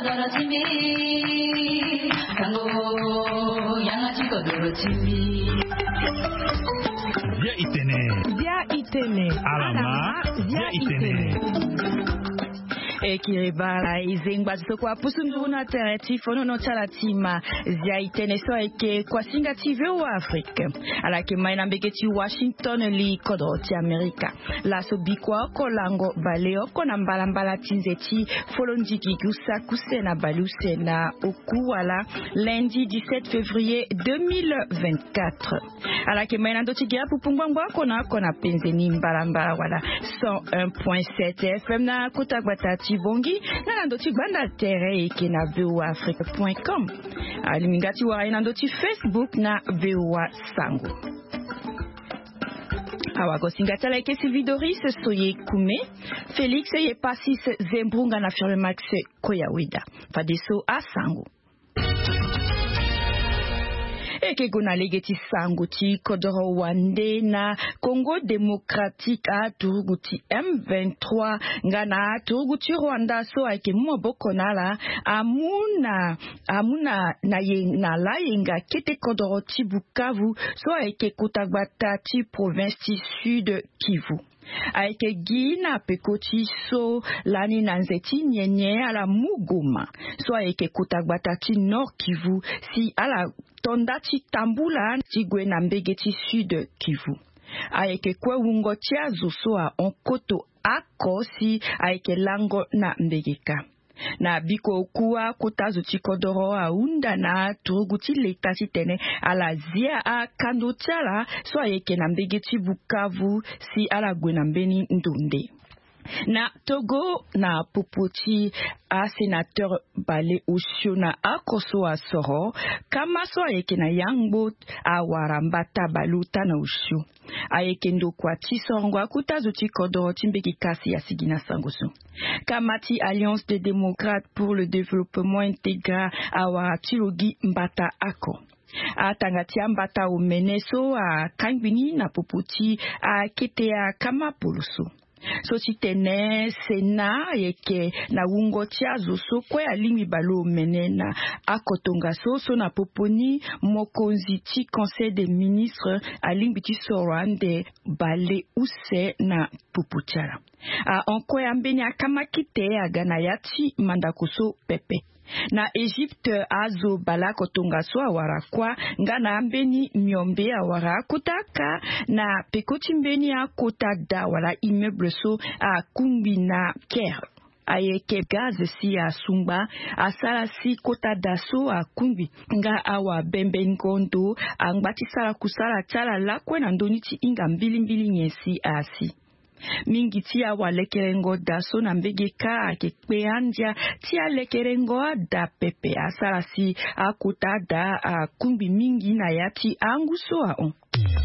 Via itene. Alama. Via itene. Ekiribala izengba sokwa pusunduna tereti fono no chalatima zia itene so eke kwa singa TV wa Afrika alake maina mbeketi Washington li kodo ti Amerika la so bikwa ko lango baleo ko na mbala tinzeti folonjiki gusa kusena balusena okuwala lundi 17 février 2024 alake maina ndotigia pupungwangwa kona penzeni mbala wala 101.7 FM na kutagbata Bongi na ndoti gbanda tere eke na voaafrique.com alimingati wa ina ndoti Facebook na VOA Sango awako singatala eke Sividoris soye kume Felix ye pasis Zembrunga na firme Max Koyawida fadeso a Sango eke gona legeti sanguti kodoro wande na Congo démocratique a turuguti M23 ngana turuguti Rwanda so ake moboko nala amuna na la yenga kete kodoro ti Bukavu so ake kutagbata ti province ti Sud Kivu aike gina pekoti so lani nanzeti nyenye ala Mugoma so aike kutagbata ti Nord Kivu si ala tonda ti Tambula ti gwe na mbegeti Sud Kivu aike kwe wungo ti azuso a onkoto ako si aike lango na mbegeka na biko kuwa kutazu chikodoro a unda na turuguti leta tene ala zia a kando tiala so ayeke na mbegeti Bukavu si ala gwena mbeni ndunde. Na Togo na popoti a sénateur Bale Oshona a koso a soro kama so ayeke na yangbo a warambata baluta na ushu ayeke ndo kwa tisongwa kutazu tikodoro timbeki kasi ya sigina sangoso kamati Alliance des démocrates pour le développement intégral a waratilogi mbata ako atangatia mbata umeneso a kangwini na popoti a ketea kama poloso so titene sena yeke na wungo tiazo so kwe alimi balo menena akotonga so na poponi mokonzi ti conseil des ministres alimbi ti sorande bale use na pupuchara onkwe ambeni akamakite agana yati mandakoso pepe na Egypte azo bala kotonga so awara kwa ngana ambeni myombe awara kutaka na pekoti mbeni akota da wala immeuble so a kumbi na Caire ayeke gaz si a sumba asala si kota daso a kumbi nga awa bembe ngondo angbati sala kusala tala lakwe na ndoni ti inga mbili nyesi asi mingi tia wa lekerengo da so na mbegeka akekpe andia tia lekerengo da pepe asala si akuta da kumbi mingi na yati anguso a on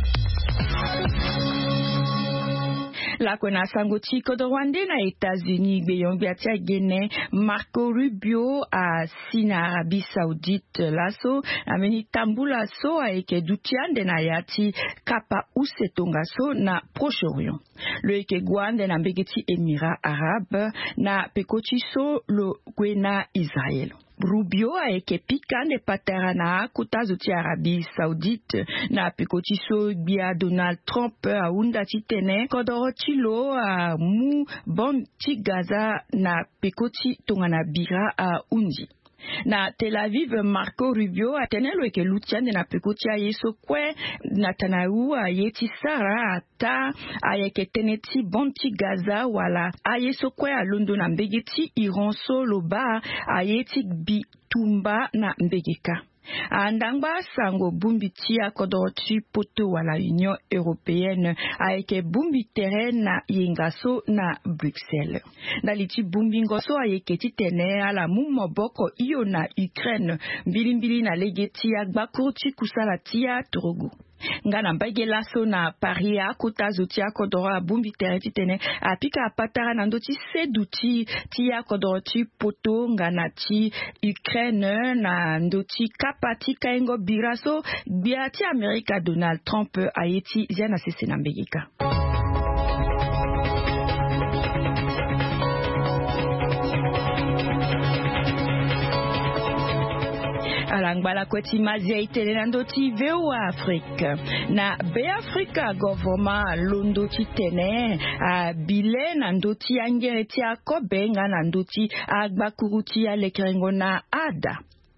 la kona sangoti kodo Rwanda na États-Unis beyombi atia gene Marco Rubio a sina Arabie Saoudite laso ameni tambula so aike dutiande na yati kapa usetonga so na Proche-Orient le eke gwande na mbegeti Émirats Arabes na pekoti so lo gwena Israël Rubio aike pikande patera na kutazo ti Arabie Saoudite na pekoti so bia Donald Trump a unda ti tene kodoro ti lo a mu bon ti Gaza na pekoti tongana bira a undi. Na Tel Aviv Marco Rubio atenelo eke lutiande na pekoti a yeso kwe Netanyahu a yeti sara ata ayeke teneti bon ti Gaza wala a yeso kwe a londo na mbegeti Iran so loba a yeti bitumba na mbegeka andangba sango bumbi ti akodoro ti poto wala Union Européenne ayeke bumbi terrain na yengaso na Bruxelles dali ti bumbi ngoso ayeke ti tene ala mu moboko iyo na Ukraine mbilimbili na lege ti agbakuru ti kusala ti atorogo ngana mbege laso na Paris akutazo ti akodoro abumbi terrain ti tene apika apatara na ndo ti sedu ti akodoro ti poto ngana ti Ukraine na ndo ti kapa ti kaingo biraso bia ti Amerika Donald Trump ayeti ziana sese na mbegeka. Alangbala kweti mazia itele na ndoti VOA Afrika. Na Be Afrika government londoti tene bile na ndoti angereti akobe nga na ndoti agbakuruti ya lekerengo na ada.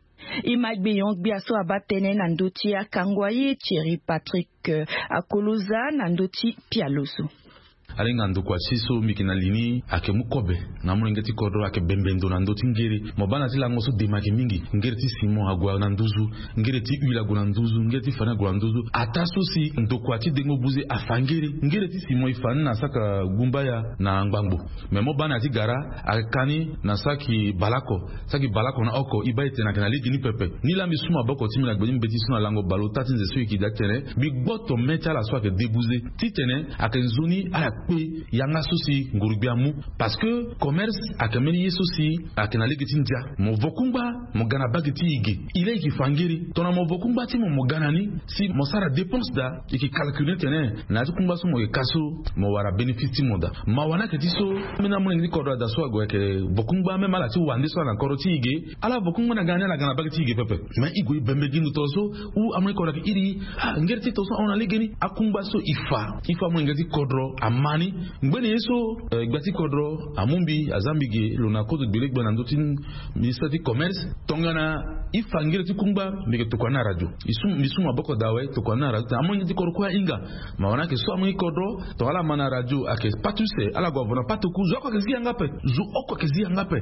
Imagbe yong biaso abatene na ndoti akangwaye Thierry Patrick akoluza na ndoti pialusu. Alenga ndokwa siso mikina lini ake mukobe na mulengeti kodro ake bembendo na ndoti ngeri mobana zila ngoso demaki mingi ngereti simo agwa na nduzu ngereti uila gwa nduzu ngereti fana gwa nduzu ataso si ndokwa ti dengo buze afangeri ngereti simo ifana na saka gumbaya na ngbangbo me mobana ti gara akani na saki balako na oko ibaite na kana ligi ni pepe ni la misuma boko timi na gbeni beti suna lango balo tatin ze suiki daktene bi gboto mecha la so ake debuze titene ake nzoni a yanga sosi ngurubiamu parce que commerce akameni yesosi akena legitinja mo vokumba mo gana bagiti igi ile ki fangiri tona mo vokumba ti mo gana ni si mo sara dépense da ki calculer tene na tukumba so mo kaso mo wara bénéfice moda ma wana ke tiso mina mo ngi kodra da so agwe ke vokumba me mala ti wande so na koroti igi ala vokumba na gana bagiti igi pepe ma igo ibembe gindu toso u amwe kodra ki iri ngerti toso ona legeni akumba so ifa mo ngi kodro amani ngben yeso gbati kodro amumbi azambige lona kodo bilek bana ndotin ministre du commerce tongana ifangire tikumba meke tokwana radio misuma boko dawe tokwana radio amonyi tikorokwa inga mawana ke so amonyi kodro to ala mana radio ake patuse ala govona patuku zoko kezia ngape zu oko kezia ngape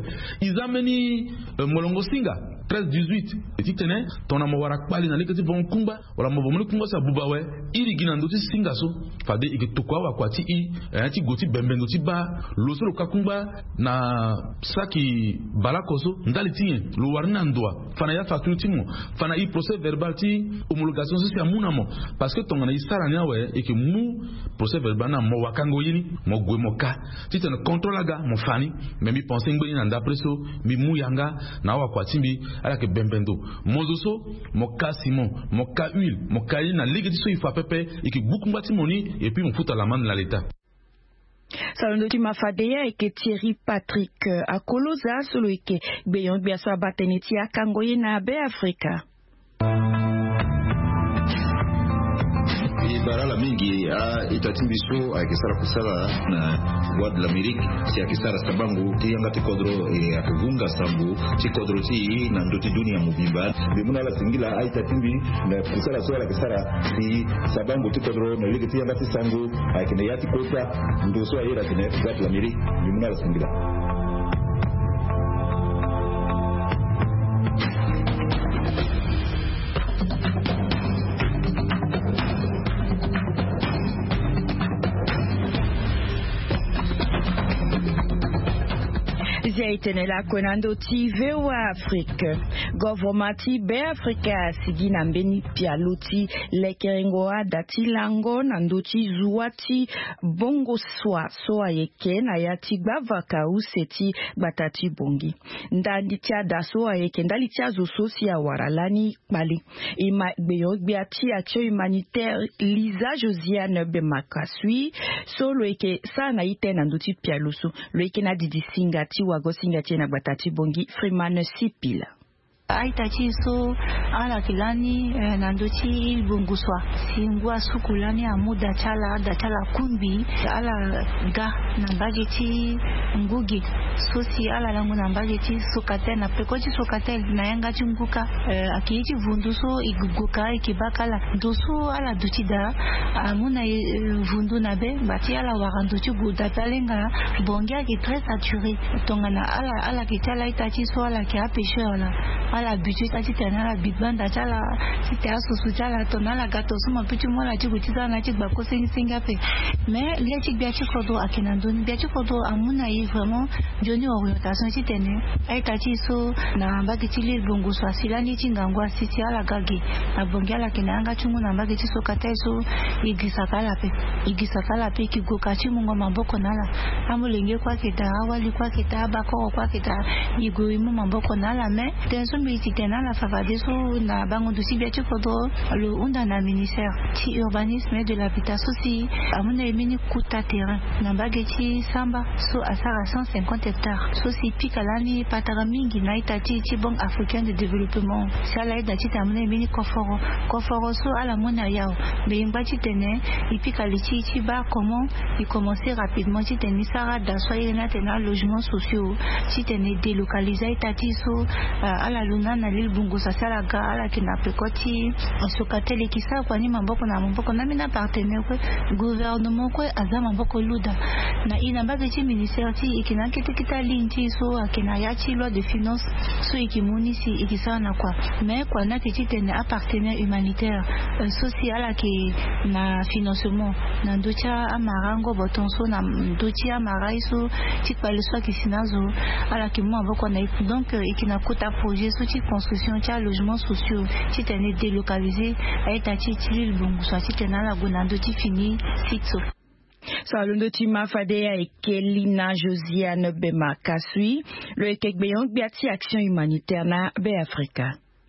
izameni molongo singa 13-18 etitene tona mawara kpali na leketi bon kumba wala mavomuli kumba sa bubawe iri gina ndoti singa so fade ike tokwa wakwati ti goti bembendo ti ba loso lo kakumba na saki balakoso ndali tien lo warna ndwa fana ya facture timo fana i procès verbal ti homologation so sia munamo parce que tongana isara nyawe e ke mu procès verbal na mo wakango yini mo gwe mo ka ti tene contrôle aga mo fani mais mi penser ngbe na ndapreso mi mu yanga na wa kwatimbi ala ke bembendo mozoso mo ka simon mo ka huile mo ka na ligeti so ifa pepe e ke bukumba ti moni et puis mo futa la main na l'état. Salondoti mafadea eke Thierry Patrick akoloza solo eke beyon biaso abateneti akangoye na Be Afrika. Barala mingi itatimbiso akisara kusala na Voix de l'Amérique si akisara sabangu tianga tikodro akuvunga sambu tikodro ti na ndoti dunia mubimba bimuna la singila itatimbi na kusala swala kisara si sabangu tikodro na ligi tianga tisangu akine yati kota ndoso ayira kine Voix de l'Amérique bimuna la singila. Itenela kwenando ti VOA Afrika. Governmenti Be Afrika sigi na mbeni pialuti lekerengoa dati lango na ndoti zuwati bongo soa yeke na yati gbavaka useti batati bongi. Ndalitia daso yeke ndalitia zososia waralani bali. Ima gbeati action humanitaire Lisa Josiane Bemakasui solo yeke sa na ite na ndoti pialusu lo yeke na didisinga ti wago singa tena batati bongi Freeman Sipila. Aitachi so ala kilani nandochi bunguswa singwa sukulani amuda chala kumbi ala ga nambageti ngugi sosi ala langu nambageti sokate na pekochi sokate na yanga chunguka akiichi vunduso iguguka ikibakala doso ala duchida amuna vundu nabe bati ala warandochi gudatalenga bongia ki très saturé tongana ala kitala itachi so ala ki apeshe ala budget ati tena la big band achala c'était asosu chala tonala gato suma pichu mola chiku chiza na chikba ko singa pe mais les chik bia chikodo akinandoni bia chikodo amuna yi vraiment joni orientation ci tene ay tachi so na mbagi chili bongo so asilani chingangwa sisi ala gagi na bongia la kinanga chungu na mbagi chiso kateso igisakala pe kigoka chimungo mamboko nala amulenge kwa kita awali kwa kita bako kwa kita igo imu mamboko nala mais tenso kumbi titena la favadeso na bango dosi biachi kodro le unda na ministère ti urbanisme et de l'habitation si amuna emini kuta terrain na bageti samba so asara 150 hectares so si pikalani patara mingi na itati ti banque africaine de développement sala ida ti amuna emini koforo so ala mona yao bengba ti tene ipikali ti ba comment il commencer rapidement ti tene sara da so ina tena logements sociaux ti tene délocaliser itati so ala luna na lil bungu sala ga ala kina pekoti sokatele kisa kwa ni mamboko na mina partenaire ko gouvernement ko azama mboko luda na ina ba ti ministère ti ikina kita linti so akina ya ti loi de finance so ikimuni si ikisana kwa mais kwa na ti tene a partenaire humanitaire social ki na financement na ndocha amarango botonso na ndocha amaraiso ti kwaleso kisinazo ala ki mo mboko na donc ikina kota projet so ti construction ti logement sociaux ti tene délocaliser aita ti lil bungu so ti tene la gonando ti fini sitso. Salundo ti mafadea Ekelina Josiane Bema Kasui, le ekekbeyong biati action humanitaire na Be Africa.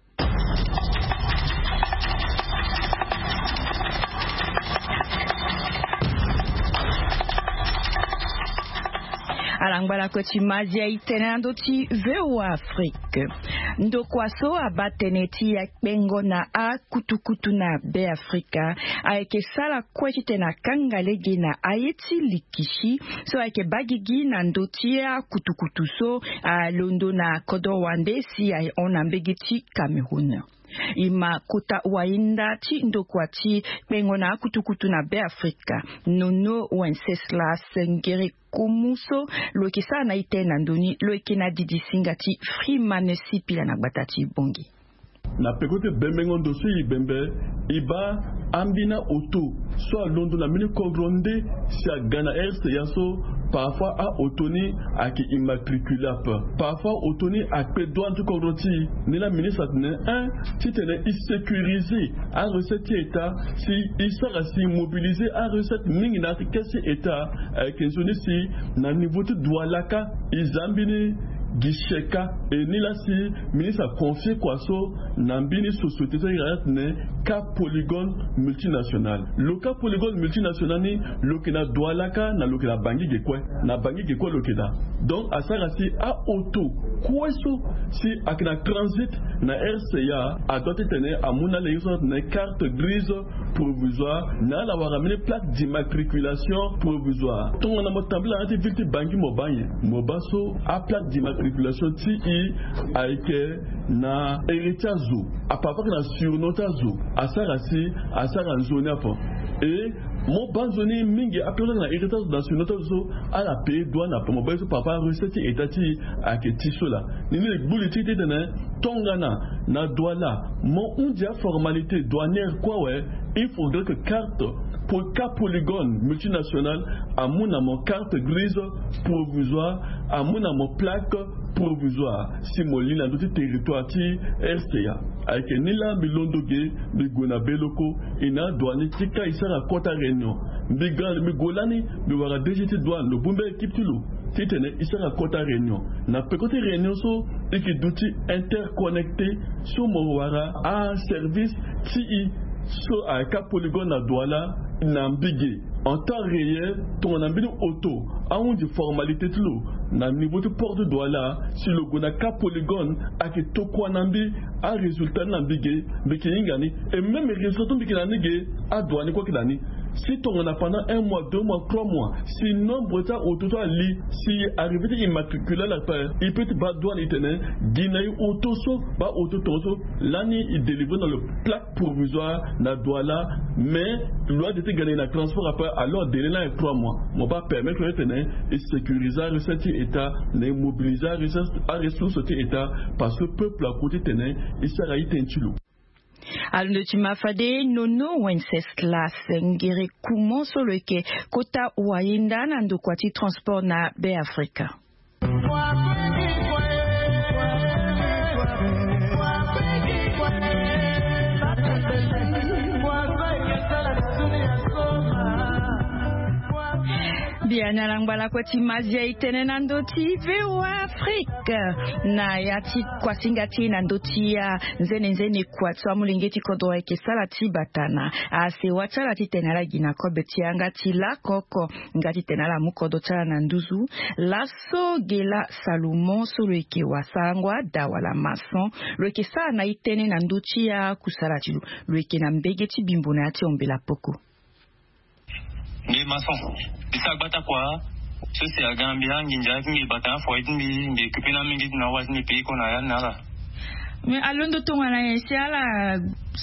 Alangbala koti mazia itenando ti veo Afrique. Ndo kwaso abateneti ya bengo na a kutukutu na Be Africa. Aeke sala kwechi tena kangalege na ayeti likishi. So aeke bagigi na ndoti ya kutukutu so a londo na kodo wande si ay onambegi ti Cameroon. Ima kota wainda ti ndokwati bengo na kutukutu na Be Africa. Nono Wenceslas Ngere Kumuso lokisa na ite na ndoni lokina didi singati Freeman Sipila na batati bongi. Na pekote bembengo dosi ibembe iba ambina auto so londo na mini kogronde si a Ghana Est yaso parfois a otoni a ki immatriculap parfois otoni a pe douane tu kogroti ni la ministre atene un si tene i sécuriser a recette état si il sera si mobiliser a recette mingi na kesi état kenzoni si na niveau de doualaka izambini Gisheka et Nilasi, ministre a confié quoi so Nambini société ne cas polygone multinational. Le cas polygone multinational ni lokena doualaka na lokena bangi gekwe na bangi gekwe lokena. Donc à ça rasi a auto quoi so si akina transit na RCA a doté tenir à mona leison na carte grise provisoire na la waramine plaque d'immatriculation provisoire. Donc on a motambla ante victime bangi mobanye mobaso a plaque d'immatriculation ti aike na héritazo a papa na surnotazo a sarasi a saranzoni apo et mon banzoni mingi apela na héritazo na surnotazo a la paye douane apo mon beso papa recette etati aketi sola ni le bulletin de tongana na douala mon undia formalité douanière quoi ouais il faudrait que carte pour cas polygone multinational à mon carte grise provisoire à mon plaque provisoire si mon ligne dans tout territoire ti RCA avec nila milondoge migona beloko ina douane tika isara kota réunion migal migolani mi wara DGT douane le bombe équipe tilo titene isara kota réunion na pekote réunion so iki douti interconnecté so mo wara a service ti so a cas polygone na douala nambige en temps réel ton ambini auto a un de formalité tlo na niveau de port de douala si le gona cap polygone a que to kwa nambi a résultat nambige beke ingani et même résultat beke nanige a douane quoi qu'il ani si ton on a pendant 1 mois 2 mois 3 mois si nombre ta auto to li si arrivé immatriculé la paire il peut ba douane itene guinée auto so ba auto toso l'année il délivre dans le plaque provisoire na douala mais loi de te gagner na transport après alors délai là 3 mois mon pas permettre de tenir et sécuriser recette état les mobiliser à ressources état parce que peuple à côté tenir il sera itentilo. Alors tu m'as fait nono Wenceslas Ngere Kumo sur le quai kota wainda na ndokwati transport na Be Africa. Biana langbala kwati mazia itene nandoti VOA Afrique na yati kwa singati nandoti ya nzene kwa twa mulingeti kodo eke salati batana ase wachala titenala gina kobeti ngati la koko ngati tenala mukodo chala nanduzu laso gela Salomon solo eke wasangwa dawala mason loeke sana itene nanduti ya kusalati loeke na mbegeti bimbuna ati ombela poko ngi mason bisa bata kwa sisi agambia nginja ngi bata fo ngi kupina mingi na wazni piko na yana la me alondo tongana yesiala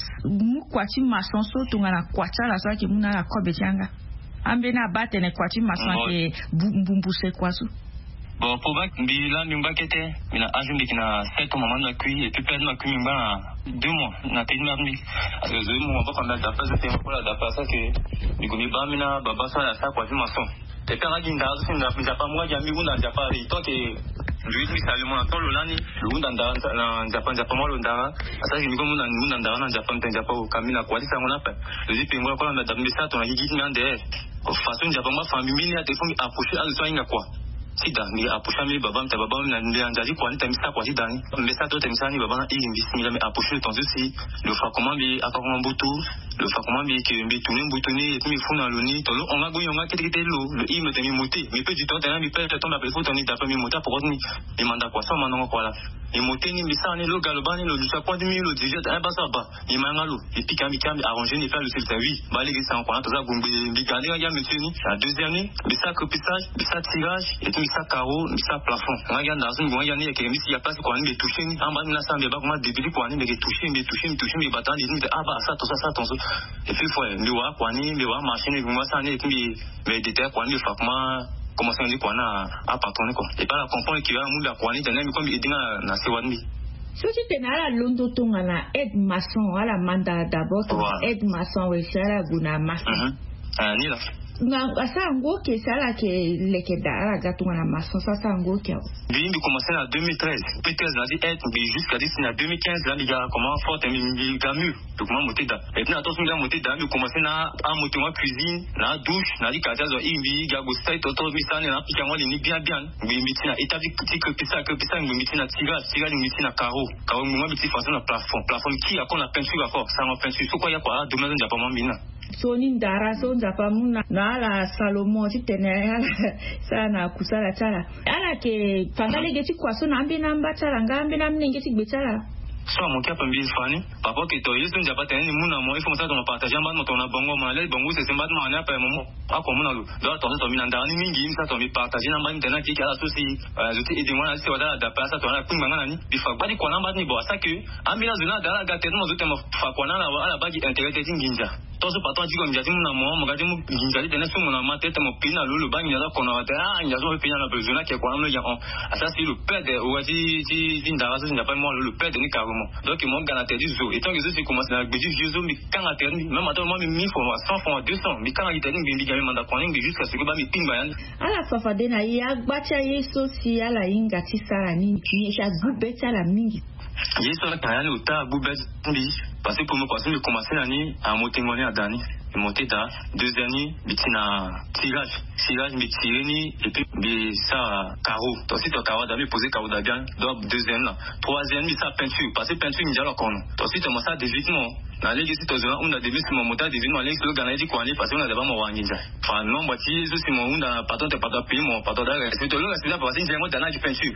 mukwati mason so tongana kwacha la so ki muna la kobe janga ambena batene kwati mason ke bumbuse kwasu bon pour ba bi la mimba kete mina ajumbi kina 7 moment na kui et puis peine na kui mimba 2 mois na peine na mi parce que 2 mois ba quand même d'après c'était pour la d'après ça que ni ba mina baba ça la ça quoi maçon et puis on ginda so n'a pas moi jambi unda n'a pas tant que lui salement dans le lani le unda na Japan moi le ndara ça que comme unda ndara na Japan au kamina kwa ça on appelle le pingo kwa na dambi ça ton hiji ngande façon Japan moi famille a des fois approcher à le quoi sida ni apusha mi baba mta baba na ndianjali kwa nitamisa kwa sida ni mbesa to temisa ni baba na ili mbisi mi apusha tonzo si le fa comment bi akakoma mbutu le fa comment bi ke mbitu ni mbutu ni et mi funa loni to lo on a go yonga kete lo le i me temi moti mi pe du temps tena mi pe tomba pe foto ni tapa mi mota pour ni mi manda kwa so manongo kwa la mi moti ni mbisa ni lo galobani lo lusa kwa dimi lo dijet un basa ba mi mangalo et puis kambi arranger ni faire le filtre oui ba les ça on to za gumbi bi gani ya monsieur ni la deuxième année bisa copissage bisa tirage et ça carreau ça plafond on regarde dans une moyenne il y a quelque chose il y a pas quoi ni toucher ni en bas na ça mais pas comment début quoi ni mais toucher mais battant ni ah bah ça tout et puis faut le voir quoi ni le voir machine moi ça ni et puis mais détail quoi ni comment commencer ni quoi na à patronner quoi et pas la comprendre qui va mu la quoi ni tena comme il dit na sewani soki tenala londo tonga na aide maçon ala manda d'abord aide maçon we sala guna maçon ni là asa ngoke sala ke leke dara gatunga na maçon ça ngoke lui il commençait en 2013 peut-être là dit être mais jusqu'à d'ici en 2015 là il y a comment fort il gamu donc comment monter da et puis attention là monter da il commençait na à monter en cuisine na douche na li kaza zo imbi gago style toto misane na pika moi ni bien mais mitina établi que pisa mais mitina tira ni mitina carreau moi petit façon na plafond qui a qu'on la peinture fort ça en peinture so quoi ya quoi demain on pas moi mina soni ndara so nzapa muna na ala Salomon titene sana kusala chala ala ke fangale geti kwaso na ambi namba chala ngambi na mnengeti gbetala so mon cap mbi fani papa que to yesu njapa tene muna mo il faut ça on partager en bas notre na bongo malais bongo c'est sembat mo na pa mo ako muna lu do to so mina ndani mingi ça to mi partager en bas tena ki kala sosi je te aider moi c'est wala da pasa to na kumanga nani bi fa badi kwa namba ni bo ça que ambi na zona dala ga tete mo zote mo fa kwa na ala bagi intérêt tinginja tozo patron dit comme j'ai mon amour magadi mo nginjali tena so mon ma tete mo pina lulu bangi na kono ata nya zo pina na besoin ke kwa no ya on ça c'est le père de ouati ndara so njapa mo le père de ni carrément donc mon gana te dit zo et tant que je commence à beji jezo mi quand a terni même attends moi mi faut 100 francs 200 mi quand il terni bi gami manda kwa ngi jusqu'à ce que ba mi pinga yan ala fafa de na ya gbacha yeso si ala inga ti sara ni sha gube chala mingi yeso na kaya ni uta gube mbi parce que pour me passer me commencer l'année à monter ngoni à dani monter da 2 années bitina tirage mi tireni et puis bi ça carreau donc si to carreau d'aller poser carreau da bien donc 2e là 3e mi ça peinture parce que peinture ni jalo kono donc si to ça dévitement na legi si to zona on a dévitement mon monta dévitement legi le gana dit quoi ni parce que on a d'abord mo wanginja enfin non moi si je suis mon on patron te patron pays mon patron da c'est to le c'est là parce que j'ai moi dans la peinture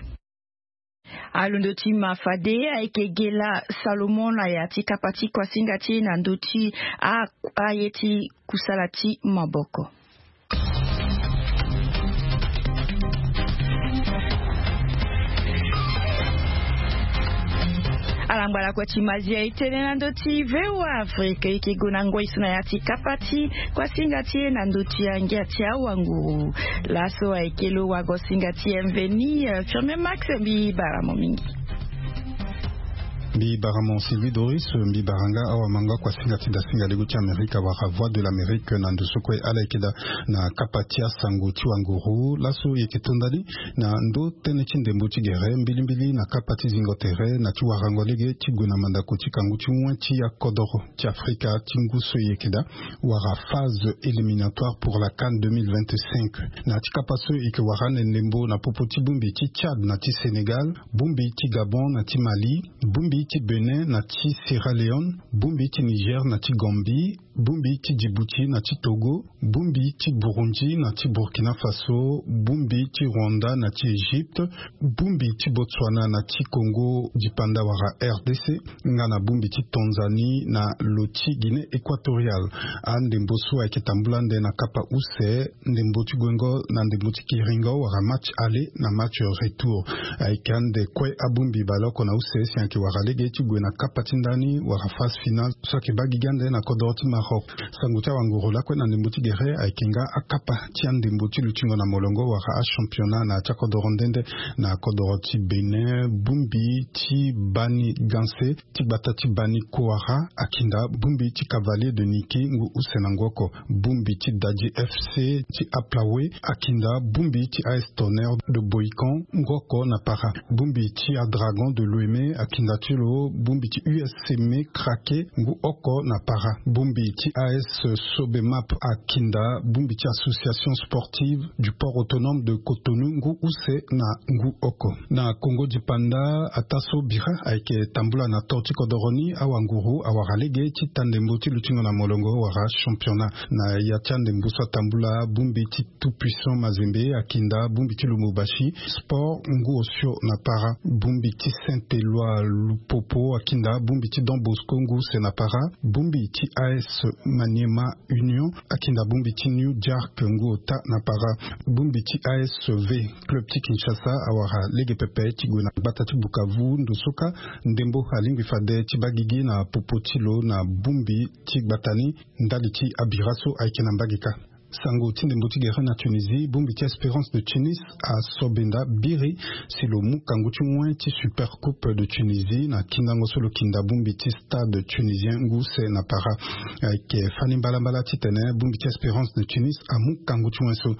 alondoti mafade aikegela Salomon na yati kapati kwa singati na ndoti ayeti kusalati maboko alambala kwa chimazia itene na ndoti VOA Afrique ikigona ngoi suna yati kapati kwa singati na ndoti yangiati ya wangu laso aikelo wago singati mveni firme max bi baramo mingi Bi Baramon Sylvie Doris, Bi Baranga, Awamanga, Kwasinga Tidasinga, Leguti Amerika, Wara Voix de l'Amérique, Nandusukwe, Alaikeda, Na Kapatia, Sanguti, Wanguru, Lasso, Yeketondali, Na Ndo, Tenechin de Mbotigere, Mbilimbili, Na Kapati Zingotere, Na Tiwarangolege, Tiguna Mandakuti, Kanguti, Mwanti, Kodoro, Tiafrika, Tinguso Yekeda, Wara phase éliminatoire pour la CAN 2025. Na Tikapaso, Ikewaran, Nembo, Na Popoti Bumbi, Ti Tchad, Na Ti Sénégal, Bumbi, Ti Gabon, Na Ti Mali, Bumbi, Ti Benin, Na Ti Sierra Leone, Bumbi, Ti Niger, Na Ti Gambie, Bumbi, Ti Djibouti, Na Ti Togo, Bumbi, Ti Burundi, Na Ti Burkina Faso, Bumbi, Ti Rwanda, Na Ti Égypte, Bumbi, Ti Botswana, Na Ti Congo, Dipanda Wara RDC, Ngana Bumbi, Ti Tanzanie, Na Loti Guinée équatoriale. Ndembosu a Ketambulande na Kapa Use, Ndemboti Gwengo, na Ndemboti Kiringo, Wara match aller, na match retour. Aikande Kwe Abumbi Baloko na Use, Sianki Wara Lege, Ti Gwena Kapa Tindani, Wara phase finale, Soki Bagigande na Kodoroti Maroc. Sanguta Wanguru Lakwe na Ndemboti Gere, Aikenga Akapa, Tian Ndemboti Lutingo na Molongo, Wara championnat na Tchakodorondende, na Kodoroti Benin, Bumbi, Ti Bani Ganse, Ti Batati Bani Kouara, Akinda, Bumbi, Ti Cavalier de Niki, Ngu Usenangoko, Bumbi, Ti Dadji FC, Ti Aplawe, Akinda, Bumbi, Ti AS Tonnerre de Boikan, Ngoko Napara, Bumbi, Ti Dragon de l'Ouémé, Akinda Tulo, Bumbi, Ti USCM Krake, Ngu Oko Napara, Bumbi, Ti AS Sobemap Akinda, Bumbi, Ti Association Sportive du Port Autonome de Cotonou, Ngu Use na Ngu Oko. Na Congo Dipanda, Ataso Bira, Aike Tambula na Torti Kodoroni, Awanguru, Awaralege, Ti Tandemboti Lutingo na Molongo, Wara championnat. Na Yatian Dembusa Tambula, Bumbi, Ti Tout-Puissant Mazembe, Akinda, Bumbi, Ti Lumubashi, Sport, Ngu Osio Napara, Bumbi, Ti Saint-Éloi Lupopo, Akinda, Bumbi, Ti Don Bosco, Ngu Senapara, Bumbi, Ti AS Maniema Union, Akinda, Bumbi, Ti New Jark, Ngu Ota Napara, Bumbi, Ti ASV, Club Ti Kinshasa, Awara Lege Pepe, Ti Gwena Batati Bukavu, Ndosoka, Ndembo Halingwi Fade, Ti Bagigi na Popotilo, na Bumbi, Ti Batani, Ndali Ti Abiraso, Aikena Mbagika. Sango Tindemboti Gere na Tunisie, Bumbi Ti Espérance de Tunis à Sobenda Biri, c'est le Moukangutu Mouin Ti Super Coupe de Tunisie, na Kindango Solo Kinda Bumbi Ti Stade tunisien, Ngousse na Para, avec Fanny Balambala Titene, Bumbi Ti Espérance de Tunis à Moukangutu Mouin So.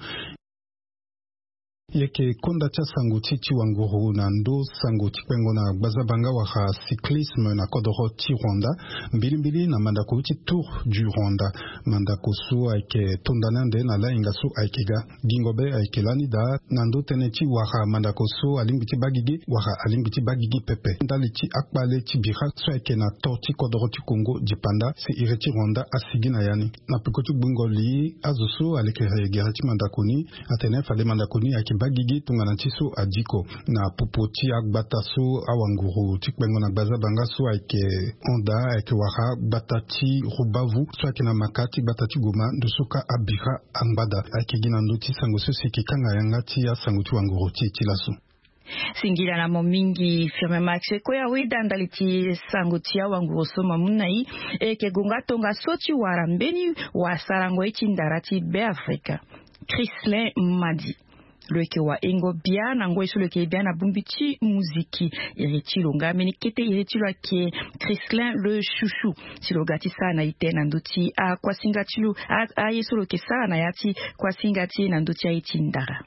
Yeke kondacha Sanguti Ti Wanguru na Ndo Sanguti Kwengo na Bazabanga Wara cyclisme na Kodoro Ti Rwanda, Mbilimbili na Mandako Ti Tour du Rwanda, Mandako Su Aike Tondanande na Laingasu Aikega, Gingobe Aike Lanida, Nando Teneti Wara Mandako Su Alimbiti Bagigi, Wara Alimbiti Bagigi Pepe, Ndali Ti Akbale Ti Bira, Su Aike na Torti Kodoro Ti Congo Dipanda, Se Ireti Rwanda Asigi na Yani, na Pekoti Bungoli, Azusu Alekere Gereti Mandakoni, Atene Fade Mandakoni Aike Bagigi tunganantiso adiko na Popoti Agbataso Awanguru Tikbengo na Bazabanga so aike Onda aike Wara Batati Rubavu so aike na Makati Batati Goma Ndosoka Abira Angbada aike gina ndoti sangoso sikikanga yangati ya sanguti Wanguru Tilaso. Singira na momingi firme maxe ko ya wida ndaliti sangutia wangu soma munai ke gunga tonga soti warambeni wa sarango itindarati be Afrika. Chrislin Madi Leke wa Engo bia na ngoi so leke bia na bumbiti muziki ireti longa meni kete ireti lo ke Chrislin le chouchou si lo gati sana ite na ndoti a kwa singatilu a yeso lo ke sana yati kwa singati na ndoti a itindara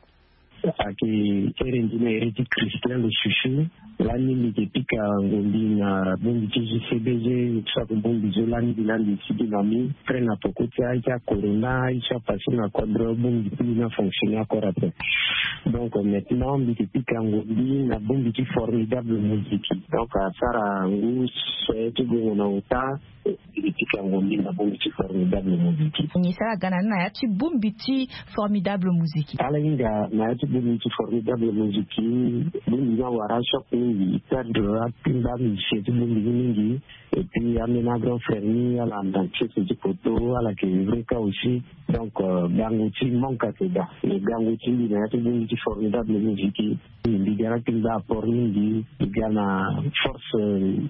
aki erendine ireti Chrislin le chouchou lani nikipika ngombi na bumbiti JCBG kwa kumbumbi zolani bilandi sidinami frena pokoti aja corona isha passé na quadro bumbiti na fonctionner encore après. Donc maintenant nikipika ngombi na bumbiti formidable musique. Donc Sara Ngus c'est go na uta nikipika ngombi na bumbiti formidable musique. Ni sara gana na yati bumbiti formidable musique. Ala inga na yati bumbiti formidable musique bumbiti na warasha il perd de rapidement chez tout le monde et puis amener un grand frère à la danse de photo à la Kevreka aussi donc Gangouti manque à ça et Gangouti il y a tout le monde formidable musique il y a qu'il va apporter il y a force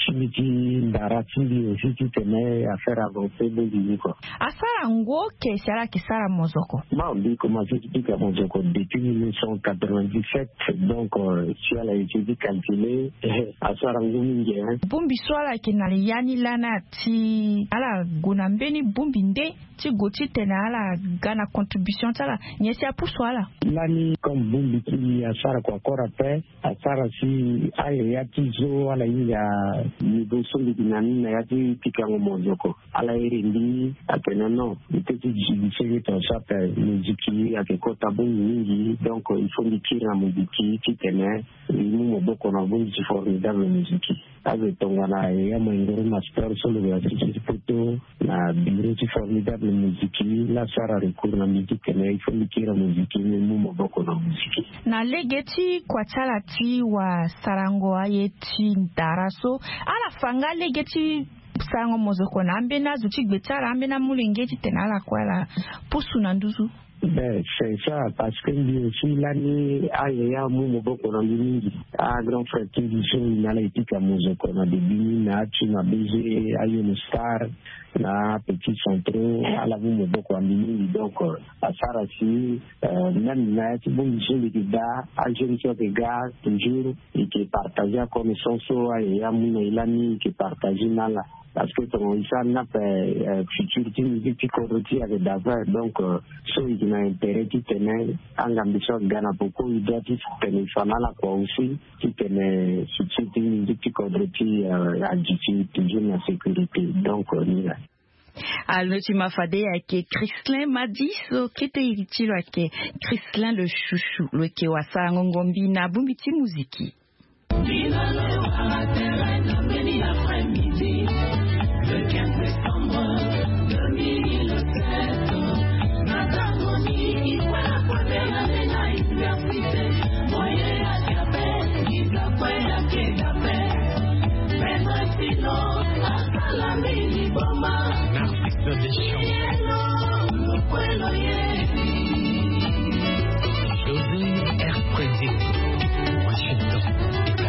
chimiti ndaratindi aussi qui tenait à faire avancer Bombini quoi. Asara ngo ke sala kisara mozoko. Mambi commencé à Mozoko depuis 1997 donc si elle a été calculée asara ngo mingi hein. Bumbi swala kinali yani lana ti ala gunambeni bumbi nde ti goti tena ala gana contribution tala nyesi apu swala. Lani comme bumbi ki asara kwa kora pe asara si aye ya tizo ala ya niveau sondi dinamina ya ti pikango Mozoko ala irindi apena no iteti jibisege to sapa muziki akekota bumbi mingi donc il faut dikira muziki ki tena imu moboko na bumbi formidable muziki ave tongana ya mwingere master solo ya sisi poto na biro ti formidable muziki la sara recours na muziki na il faut dikira muziki imu moboko na muziki na legeti kwa chala ti wa sarango ayeti ndaraso ala fanga legeti sango Mozoko na ambena zuti gbetara ambena mulengeti tena ala kwala pusu na nduzu. Ben, c'est ça, parce que lui aussi, l'année, il y a un moboko na mingi. Un grand frère qui dit ça, il a été à Mozoko na début, na tu na baiser, a une star, na petit centre, à la moboko na mingi. Donc, à Sarasi, même na tu bon ici les gars, à jeune sur des gars, toujours, et qui partagent la connaissance, il y a mon ilani qui partage nala. Parce que ton isa n'a pas futur qui corrupti avec d'affaires donc ceux qui n'ont intérêt qui tenaient en ambition de gagner beaucoup ils doivent tenir fanala quoi aussi qui tenaient futur qui corrupti à du toujours la sécurité donc voilà. Alors tu m'as fait avec Christlin m'a dit so kete itilo avec Christlin le chouchou le kewasa ngombi na bumbiti muziki. Le 15 décembre 2007, Natamoni, voilà quoi de la université, moyen à Capet, Isapé à Kédapé, Pedro Sino, à Salamini Boma, l'artiste des champs, le pueblo José R. Président, Washington.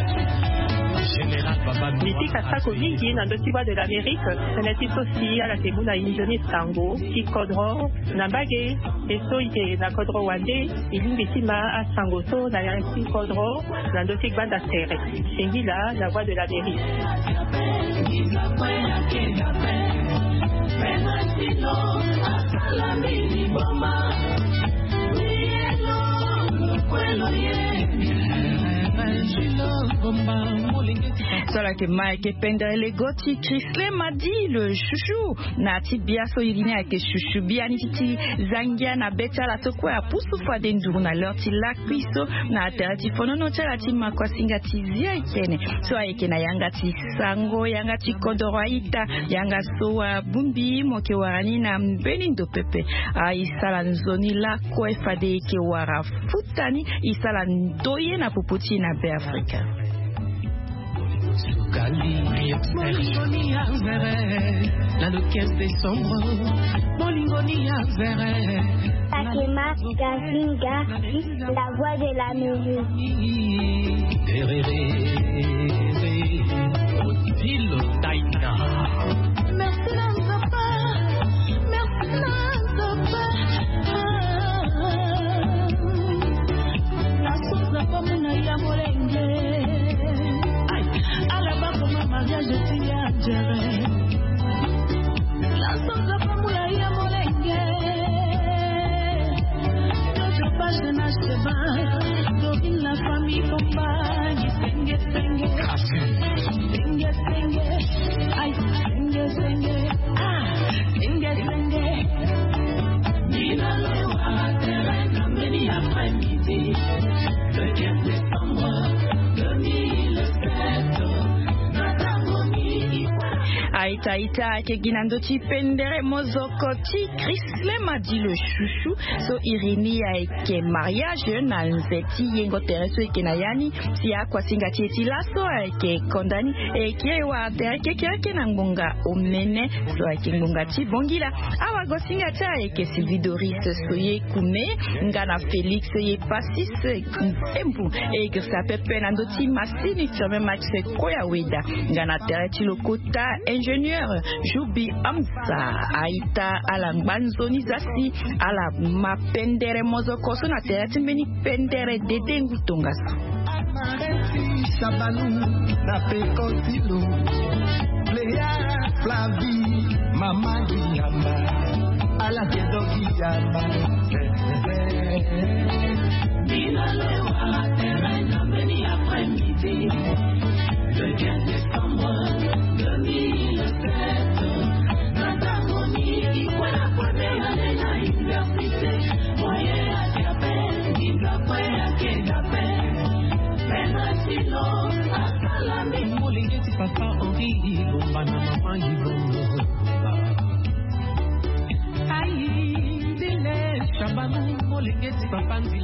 Miti kasako mingi na ndotiwa de l'Amérique, senati sosi ala temuna injoni sango, ki kodro, na mbage, eso ite na kodro wande, ilingi tima a sango so na yansi kodro, na ndotik banda tere. Sengila, la voix de l'Amérique. Sola ke Mike Pendre le goti Christlin m'a dit le chouchou na ti biaso irine avec chouchou biani ti zangia na beta la soko ya pusu fa dendu na loti la kwiso na terati fono no tala ti makwa singa ti zia ikene so ayeke na yanga ti sango yanga ti kodoroita yanga so wa bumbi moke warani na mbeni ndo pepe isala nzoni la ko fade ke wara futani isala ndoye na popoti na be Afrika. Molingoni avere, là le 15 décembre, Molingoni avere. Takema Gazinga, la voix de l'Amérique. Odile Taina. Merci Lanzopa, merci Lanzopa. La sosa comme na ya molenge. Mariage de Tiadjere la songa pamula ya molenge notre page de Nasheba d'orine la famille compagne senge senge senge senge ay senge senge senge senge Nina lewa terrain meni après-midi le 15 décembre 2007 Haïti ita ke ginando ti pendere mozoko ti Chrisle madi le chouchou so irini ya ke mariage na nzeti yengo tereso ke na yani ti akwa singa ti laso ke kondani ke wa tereke ke na ngonga omene so ke ngonga ti bongila awa go singa ta ke Silvidoris so ye kume ngana Felix ye pasis empu que ça peut penando ti masini tome match koya weda ngana tereti lokota ingénieur Jubi Amsa aita ala ngbanzoni zasi ala mapendere mozoko so na tereti meni pendere dedengu tongaso Sabalu na pekotilo Lea Flavi Mama Giyamba ala kedo Giyamba Bila terrain venu après-midi le 15 décembre 2007 Natangoni qui quoi la première année à l'université moyen à Capel qui d'après à Capel Benasilo à Salami Molingeti papa Henri Bombana maman Yvonne Aïe dile Chabalou Molingeti papa